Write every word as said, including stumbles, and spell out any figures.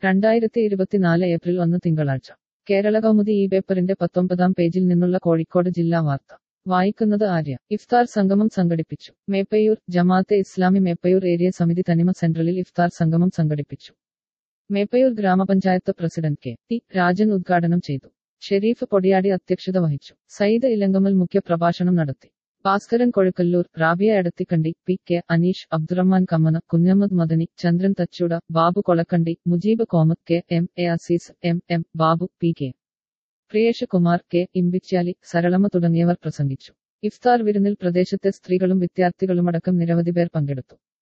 രണ്ടായിരത്തി ഇരുപത്തിനാല് ഏപ്രിൽ ഒന്ന് തിങ്കളാഴ്ച കേരള കൗമുദി ഈ പേപ്പറിന്റെ പത്തൊമ്പതാം പേജിൽ നിന്നുള്ള കോഴിക്കോട് ജില്ലാ വാർത്ത വായിക്കുന്നത് ആര്യ. ഇഫ്താർ സംഗമം സംഘടിപ്പിച്ചു. മേപ്പയൂർ ജമാഅത്തെ ഇസ്ലാമി മേപ്പയൂർ ഏരിയ സമിതി തനിമ സെന്ററിൽ ഇഫ്താർ സംഗമം സംഘടിപ്പിച്ചു. മേപ്പയൂർ ഗ്രാമപഞ്ചായത്ത് പ്രസിഡന്റ് കെ ടി രാജൻ ഉദ്ഘാടനം ചെയ്തു. ഷെരീഫ് പൊടിയാടി അധ്യക്ഷത വഹിച്ചു. സയ്യിദ് ഇലങ്കമൽ മുഖ്യ പ്രഭാഷണം നടത്തി. Bhaskaran Kozhukkallur, Rabiya Edathikandi, P K Aneesh, Abdurahman Kammana, Kunhammad Madani, Chandran Thachuda, Babu Kolakkandi, Mujeeb Komath, K M A Azeez, M M Babu, P K Priyesh Kumar, K Imbichali, Saralamma തുടങ്ങിയവർ പ്രസംഗിച്ചു. ഇഫ്താർ വിരുന്നിൽ പ്രദേശത്തെ സ്ത്രീകളും വിദ്യാർത്ഥികളുമടക്കം നിരവധി പേർ പങ്കെടുത്തു.